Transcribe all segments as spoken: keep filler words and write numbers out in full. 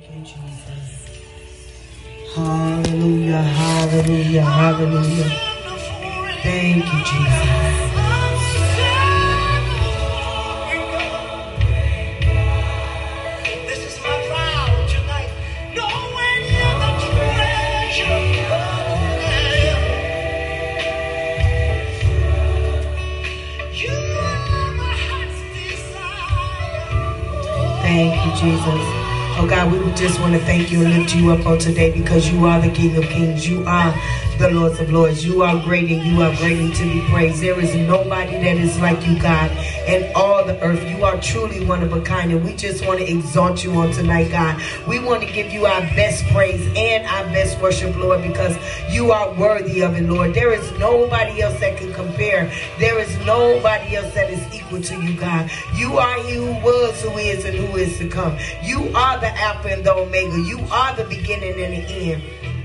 you, Jesus. Hallelujah, hallelujah, hallelujah. Thank you, Jesus. Thank you, Jesus. Oh God, we just want to thank you and lift you up on today because you are the King of Kings. You are the Lord of Lords. You are great and you are greatly to be praised. There is nobody that is like you, God, in all the earth. You are truly one of a kind, and we just want to exalt you on tonight, God. We want to give you our best praise and our best worship, Lord, because you are worthy of it, Lord. There is nobody else that can compare. There is nobody else that is equal to you, God. You are he who was, who is, and who is to come. You are the Alpha and the Omega. You are the beginning and the end.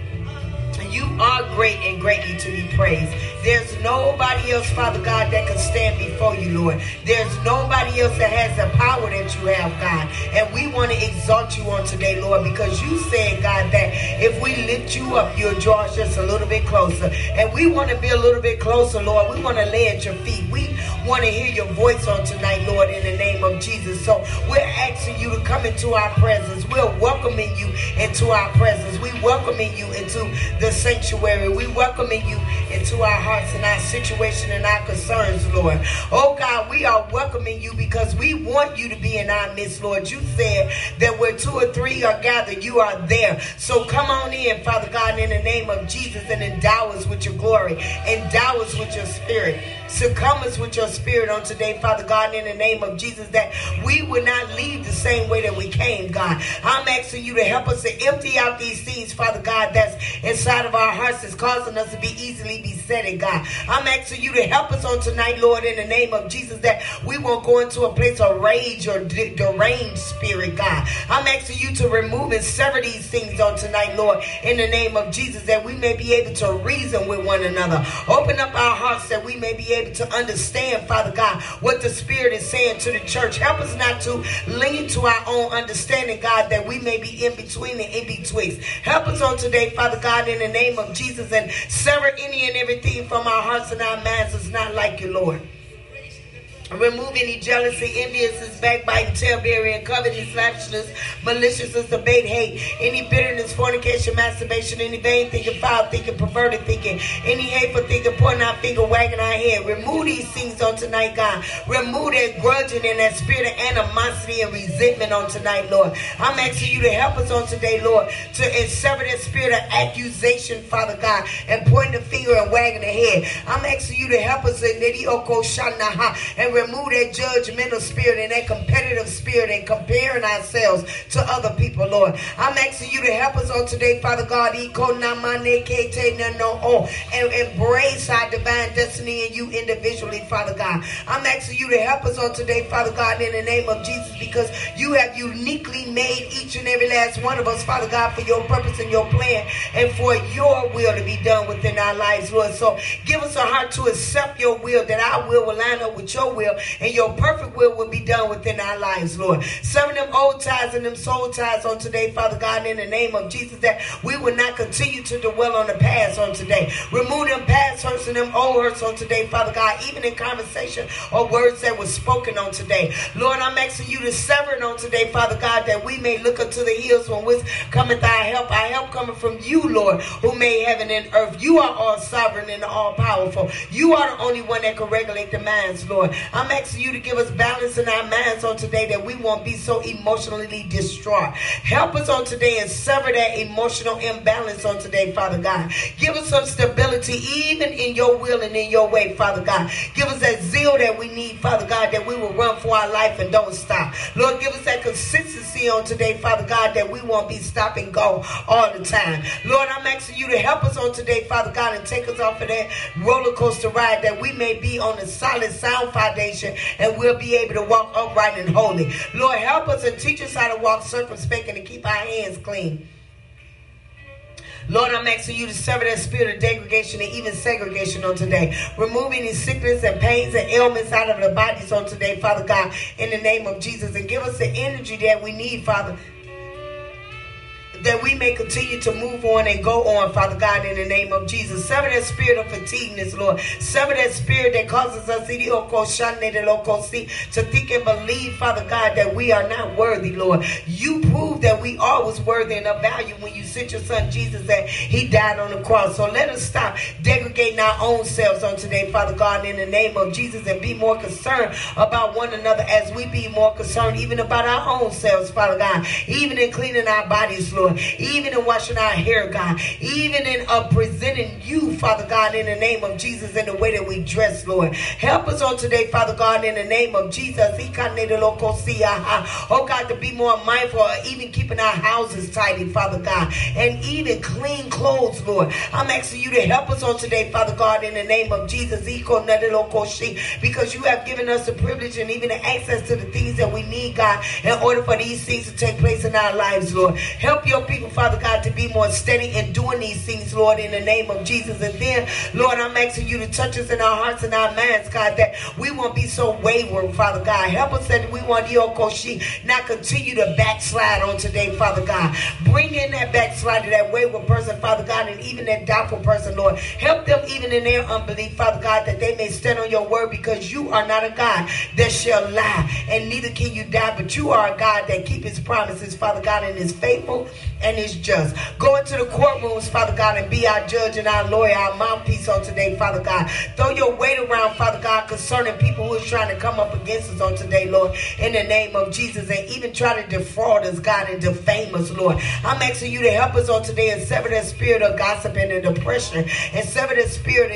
You are great and greatly to be praised. There's nobody else, Father God, that can stand before you, Lord. There's nobody else that has the power that you have, God. And we want to exalt you on today, Lord, because you said, God, that if we lift you up, you'll draw us just a little bit closer. And we want to be a little bit closer, Lord. We want to lay at your feet. We want to hear your voice on tonight, Lord, in the name of Jesus. So we're asking you to come into our presence. We're welcoming you into our presence. We're welcoming you into the sanctuary. We welcoming you into our hearts and our situation and our concerns, Lord. Oh God, we are welcoming you because we want you to be in our midst, Lord. You said that where two or three are gathered, you are there. So come on in, Father God, in the name of Jesus, and endow us with your glory. Endow us with your spirit. So come us with your spirit on today, Father God, in the name of Jesus, that we will not leave the same way that we came, God. I'm asking you to help us to empty out these things, Father God, that's inside of our hearts that's causing us to be easily besetted, God. I'm asking you to help us on tonight, Lord, in the name of Jesus, that we won't go into a place of rage or de- deranged spirit, God. I'm asking you to remove and sever these things on tonight, Lord, in the name of Jesus, that we may be able to reason with one another. Open up our hearts that we may be able to understand, Father God, what the Spirit is saying to the church. Help us not to lean to our own understanding, God, that we may be in between and in betwixt. Help us on today, Father God, in the name of Jesus, and sever any and everything from our hearts and our minds that's not like you, Lord. Remove any jealousy, enviousness, backbiting, tailbearing, covetous, lasciviousness, maliciousness, debate, hate, any bitterness, fornication, masturbation, any vain thinking, foul thinking, perverted thinking, any hateful thinking, pointing our finger, wagging our head. Remove these things on tonight, God. Remove that grudging and that spirit of animosity and resentment on tonight, Lord. I'm asking you to help us on today, Lord, to sever that spirit of accusation, Father God, and pointing the finger and wagging the head. I'm asking you to help us in and remove that judgmental spirit and that competitive spirit and comparing ourselves to other people, Lord. I'm asking you to help us on today, Father God, and embrace our divine destiny in you individually, Father God. I'm asking you to help us on today, Father God, in the name of Jesus, because you have uniquely made each and every last one of us, Father God, for your purpose and your plan and for your will to be done within our lives, Lord. So give us a heart to accept your will, that our will will line up with your will, and your perfect will will be done within our lives, Lord. Sever them old ties and them soul ties on today, Father God, in the name of Jesus, that we will not continue to dwell on the past on today. Remove them past hurts and them old hurts on today, Father God, even in conversation or words that were spoken on today. Lord, I'm asking you to sever it on today, Father God, that we may look unto the hills from which cometh our help. Our help coming from you, Lord, who made heaven and earth. You are all sovereign and all powerful. You are the only one that can regulate the minds, Lord. I'm asking you to give us balance in our minds on today, that we won't be so emotionally distraught. Help us on today and sever that emotional imbalance on today, Father God. Give us some stability even in your will and in your way, Father God. Give us that zeal that we need, Father God, that we will run for our life and don't stop. Lord, give us that consistency on today, Father God, that we won't be stop and go all the time. Lord, I'm asking you to help us on today, Father God, and take us off of that roller coaster ride, that we may be on a solid, sound foundation, and we'll be able to walk upright and holy. Lord, help us and teach us how to walk circumspect and to keep our hands clean. Lord, I'm asking you to sever that spirit of degradation and even segregation on today. Remove any sickness and pains and ailments out of the bodies on today, Father God, in the name of Jesus. And give us the energy that we need, Father, that we may continue to move on and go on, Father God, in the name of Jesus. Sever that spirit of fatigueness, Lord. Sever that spirit that causes us to think and believe, Father God, that we are not worthy, Lord. You proved that we are was worthy and of value when you sent your son Jesus, that he died on the cross. So let us stop degrading our own selves on today, Father God, in the name of Jesus, and be more concerned about one another as we be more concerned even about our own selves, Father God, even in cleaning our bodies, Lord, even in washing our hair, God, even in uh, presenting you, Father God, in the name of Jesus, in the way that we dress, Lord. Help us on today, Father God, in the name of Jesus. Oh God, to be more mindful of even keeping our houses tidy, Father God, and even clean clothes, Lord. I'm asking you to help us on today, Father God, in the name of Jesus, because you have given us the privilege and even the access to the things that we need, God, in order for these things to take place in our lives, Lord. Help your people, Father God, to be more steady in doing these things, Lord, in the name of Jesus. And then, Lord, I'm asking you to touch us in our hearts and our minds, God, that we won't be so wayward, Father God. Help us that we want Yokoshi not continue to backslide on today, Father God. Bring in that backslider, that wayward person, Father God, and even that doubtful person, Lord. Help them even in their unbelief, Father God, that they may stand on your word, because you are not a God that shall lie, and neither can you die, but you are a God that keeps his promises, Father God, and is faithful and is just. Go into the courtrooms, Father God, and be our judge and our lawyer, our mouthpiece on today, Father God. Throw your weight around, Father God, concerning people who are trying to come up against us on today, Lord, in the name of Jesus, and even try to defraud us, God, and defame us, Lord. I'm asking you to help us on today and sever that spirit of gossip and the depression, and sever that spirit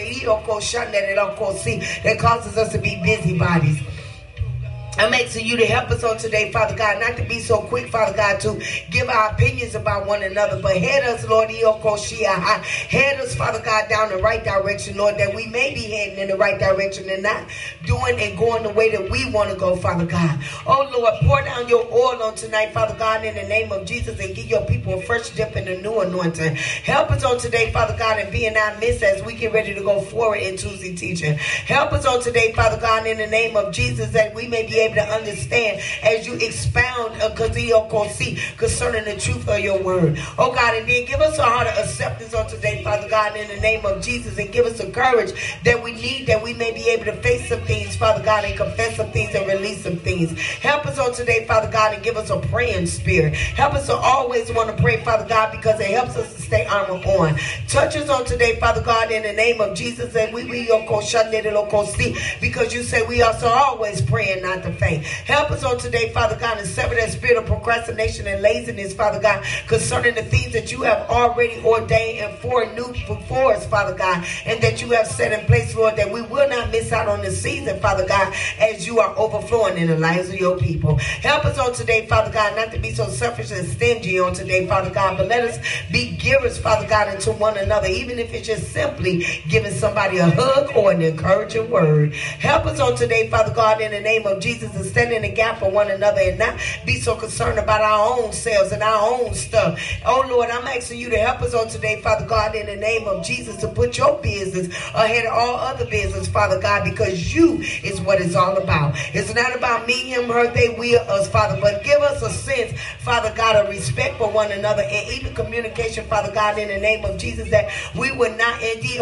that causes us to be busybodies. I'm asking you to help us on today, Father God, not to be so quick, Father God, to give our opinions about one another, but head us, Lord, head us, Father God, down the right direction, Lord, that we may be heading in the right direction and not doing and going the way that we want to go, Father God. Oh, Lord, pour down your oil on tonight, Father God, in the name of Jesus, and give your people a fresh dip in the new anointing. Help us on today, Father God, and be in our midst as we get ready to go forward in Tuesday teaching. Help us on today, Father God, in the name of Jesus, that we may be able to understand as you expound uh, concerning the truth of your word. Oh God, and then give us a heart of acceptance on today, Father God, in the name of Jesus, and give us the courage that we need, that we may be able to face some things, Father God, and confess some things and release some things. Help us on today, Father God, and give us a praying spirit. Help us to always want to pray, Father God, because it helps us to stay armor on. Touch us on today, Father God, in the name of Jesus, and we will because you say we also always praying, not to faint. Help us on today, Father God, and sever that spirit of procrastination and laziness, Father God, concerning the things that you have already ordained and foreknew for us, Father God, and that you have set in place, Lord, that we will not miss out on the season, Father God, as you are overflowing in the lives of your people. Help us on today, Father God, not to be so selfish and stingy on today, Father God, but let us be givers, Father God, into one another, even if it's just simply giving somebody a hug or an encouraging word. Help us on today, Father God, in the name of Jesus, and stand in the gap for one another and not be so concerned about our own selves and our own stuff. Oh Lord, I'm asking you to help us on today, Father God, in the name of Jesus, to put your business ahead of all other business, Father God, because you is what it's all about. It's not about me, him, her, they, we, us, Father, but give us a sense, Father God, of respect for one another and even communication, Father God, in the name of Jesus, that we would not indeed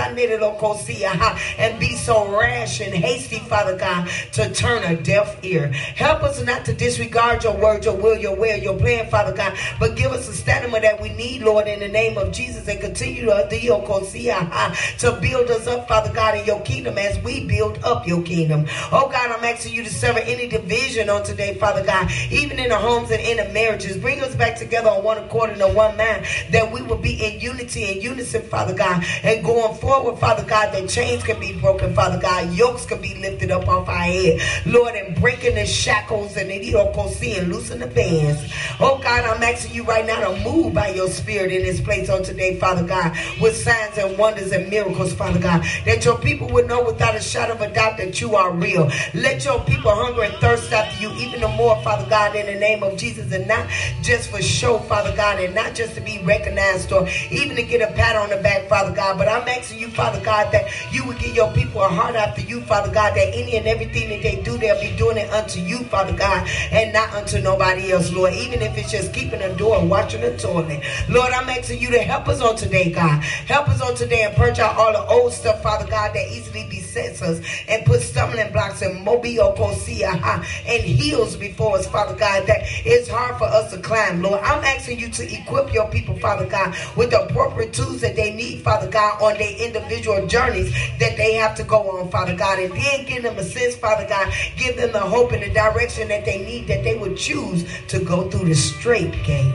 and be so rash and hasty, Father God, to turn a deaf ear. Help us not to disregard your word, your will, your way, your plan, Father God, but give us the stamina that we need, Lord, in the name of Jesus, and continue to, to build us up, Father God, in your kingdom as we build up your kingdom. Oh God, I'm asking you to sever any division on today, Father God, even in the homes and in the marriages. Bring us back together on one accord and on one mind, that we will be in unity and unison, Father God, and going forward, Father God, that chains can be broken, Father God, yokes can be lifted up off our head, Lord, and breaking the shackles and the and loosen the bands. Oh God, I'm asking you right now to move by your spirit in this place on today, Father God, with signs and wonders and miracles, Father God, that your people would know without a shadow of a doubt that you are real. Let your people hunger and thirst after you even the more, Father God, in the name of Jesus, and not just for show, Father God, and not just to be recognized or even to get a pat on the back, Father God, but I'm asking you, Father God, that you would give your people a heart after you, Father God, that any and everything that they do, they'll be doing it unto you, Father God, and not unto nobody else, Lord, even if it's just keeping sweeping the door, washing the toilet. Lord, I'm asking you to help us on today, God. Help us on today and purge out all the old stuff, Father God, that easily besets us and put stumbling blocks and mobile and heels before us, Father God, that it's hard for us to climb. Lord, I'm asking you to equip your people, Father God, with the appropriate tools that they need, Father God, on their individual journeys that they have to go on, Father God, and then give them a sense, Father God, give them the hope and the direction that they need, that they would choose to go through the straight gate.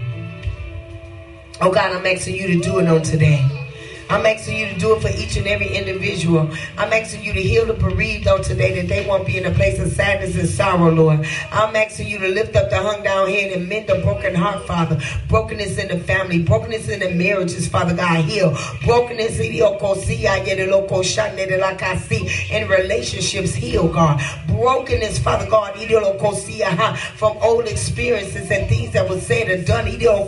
Oh God, I'm asking you to do it on today. I'm asking you to do it for each and every individual. I'm asking you to heal the bereaved on today, that they won't be in a place of sadness and sorrow, Lord. I'm asking you to lift up the hung down head and mend the broken heart, Father. Brokenness in the family, brokenness in the marriages, Father God, heal. Brokenness in relationships, heal, God. Brokenness, Father God, from old experiences and things that were said and done.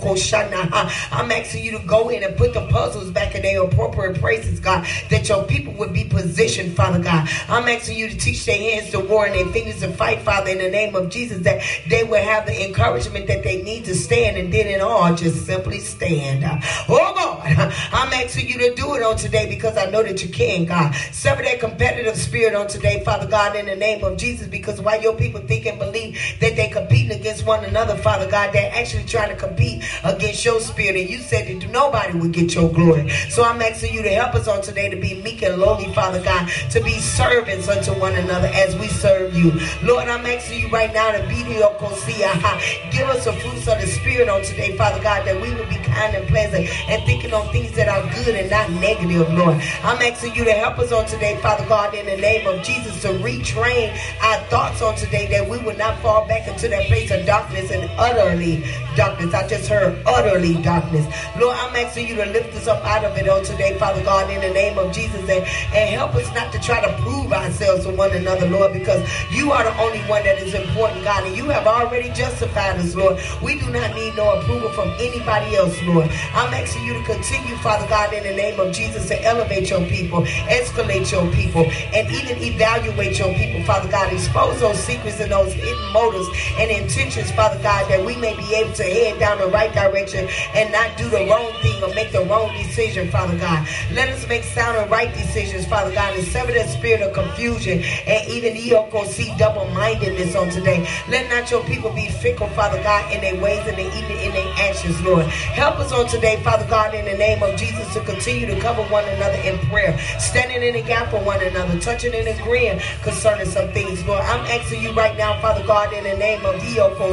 I'm asking you to go in and put the puzzles back in their appropriate places, God, that your people would be positioned, Father God. I'm asking you to teach their hands to war and their fingers to fight, Father, in the name of Jesus, that they will have the encouragement that they need to stand, and then in all, just simply stand. Oh God, I'm asking you to do it on today, because I know that you can, God. Sever that competitive spirit on today, Father God, in the name of Jesus, because while your people think and believe that they're competing against one another, Father God, they're actually trying to compete against your spirit, and you said that nobody would get your glory. So I'm asking you to help us on today to be meek and lowly, Father God, to be servants unto one another as we serve you. Lord, I'm asking you right now to be the Okosia. Give us the fruits of the Spirit on today, Father God, that we will be kind and pleasant and thinking on things that are good and not negative, Lord. I'm asking you to help us on today, Father God, in the name of Jesus, to retrain our thoughts on today, that we will not fall back into that place of darkness and utterly darkness. I just heard utterly darkness. Lord, I'm asking you to lift us up out of it on today, Father God, in the name of Jesus, and, and help us not to try to prove ourselves to one another, Lord, because you are the only one that is important, God, and you have already justified us, Lord. We do not need no approval from anybody else, Lord. I'm asking you to continue, Father God, in the name of Jesus, to elevate your people, escalate your people, and even evaluate your people, Father God. Expose those secrets and those hidden motives and intentions, Father God, that we may be able to head down the right direction and not do the wrong thing or make the wrong decision, Father God. Let us make sound and right decisions, Father God, and sever that spirit of confusion and even see double-mindedness on today. Let not your people be fickle, Father God, in their ways and even in their actions, Lord. Help us on today, Father God, in the name of Jesus, to continue to cover one another in prayer, standing in the gap for one another, touching and agreeing concerning some things, Lord. I'm asking you right now, Father God, in the name of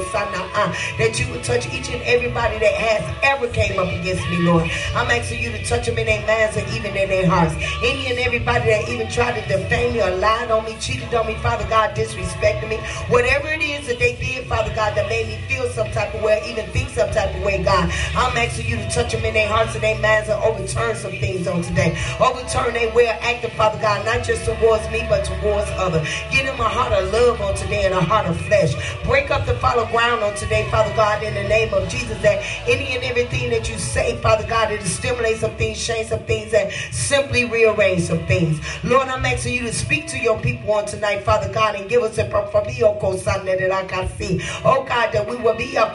that you would touch each and everybody that has ever came up against me, Lord. I'm asking you to touch them in their minds and even in their hearts. Any and everybody that even tried to defame me or lied on me, cheated on me, Father God, disrespected me, whatever it is that they did, Father God, that made me feel some type of way, even think some type of way, God, I'm asking you to touch them in their hearts and their minds and overturn some things on today. Overturn their way of acting, Father God, not just towards me, but towards others. Give them a heart of love on today and a heart of flesh. Break up the fallow ground on today, Father God, in the name of Jesus, that any and everything that you say, Father God, it stimulate some things, change some things, and simply rearrange some things. Lord, I'm asking you to speak to your people on tonight, Father God, and give us a oh God, that we will be a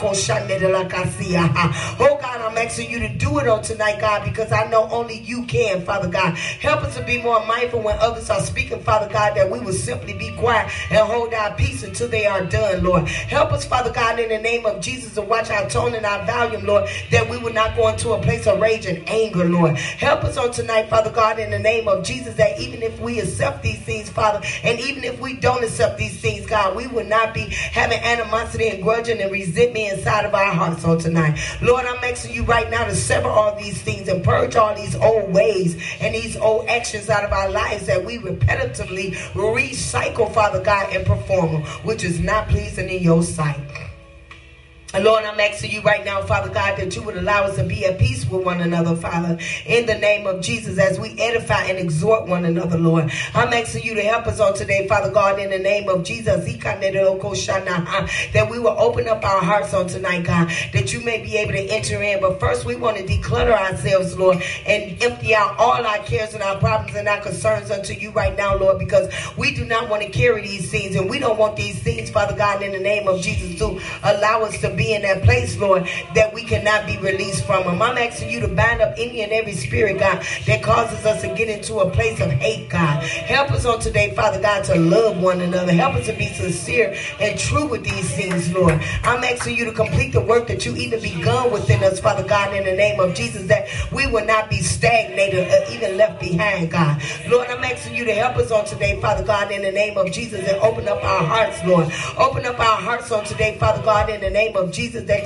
oh God, I'm asking you to do it on tonight, God, because I know only you can, Father God. Help us to be more mindful when others are speaking, Father God, that we will simply be quiet and hold our peace until they are done, Lord. Help us, Father God, in the name of Jesus, to watch our tone and our volume, Lord, that we will not go into a place of rage and anger, Lord. Help us on tonight, Father God, in the name of Jesus, that even if we accept these things, Father, and even if we don't accept these things, God, we will not be having animosity and grudging and resentment inside of our hearts on tonight. Lord, I'm asking you right now to sever all these things and purge all these old ways and these old actions out of our lives that we repetitively recycle, Father God, and perform, which is not pleasing in your sight. And Lord, I'm asking you right now, Father God, that you would allow us to be at peace with one another, Father, in the name of Jesus, as we edify and exhort one another, Lord. I'm asking you to help us on today, Father God, in the name of Jesus, that we will open up our hearts on tonight, God, that you may be able to enter in. But first, we want to declutter ourselves, Lord, and empty out all our cares and our problems and our concerns unto you right now, Lord, because we do not want to carry these things, and we don't want these things, Father God, in the name of Jesus, to allow us to be be in that place, Lord, that we cannot be released from them. I'm asking you to bind up any and every spirit, God, that causes us to get into a place of hate, God. Help us on today, Father God, to love one another. Help us to be sincere and true with these things, Lord. I'm asking you to complete the work that you even begun within us, Father God, in the name of Jesus, that we will not be stagnated or even left behind, God. Lord, I'm asking you to help us on today, Father God, in the name of Jesus, and open up our hearts, Lord. Open up our hearts on today, Father God, in the name of Jesus, that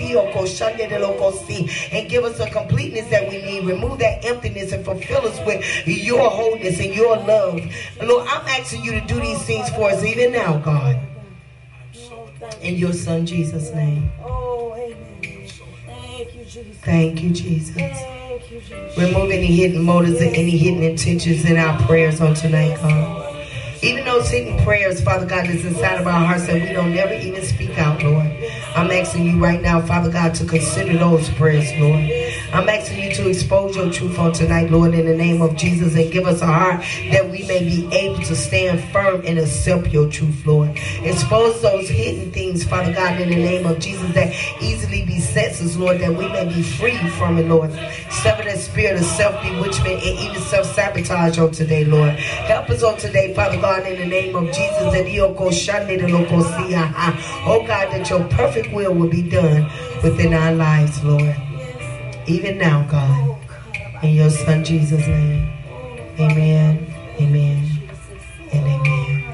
and give us a completeness that we need. Remove that emptiness and fulfill us with your wholeness and your love. Lord, I'm asking you to do these things for us even now, God. In your Son Jesus' name. Oh, amen. Thank you, Jesus. Thank you, Jesus. Thank you, Jesus. Remove any hidden motives and any hidden intentions in our prayers on tonight, God. Even those hidden prayers, Father God, that's inside of our hearts that we don't never even speak out, Lord. I'm asking you right now, Father God, to consider those prayers, Lord. I'm asking you to expose your truth on tonight, Lord, in the name of Jesus, and give us a heart that we may be able to stand firm and accept your truth, Lord. Expose those hidden things, Father God, in the name of Jesus, that easily besets us, Lord, that we may be free from it, Lord. Sever that spirit of self-bewitchment and even self-sabotage on today, Lord. Help us on today, Father God, in the name of Jesus, that you oh God, that your perfect will will be done within our lives, Lord. Even now, God, in your Son Jesus' name. Amen, amen, and amen.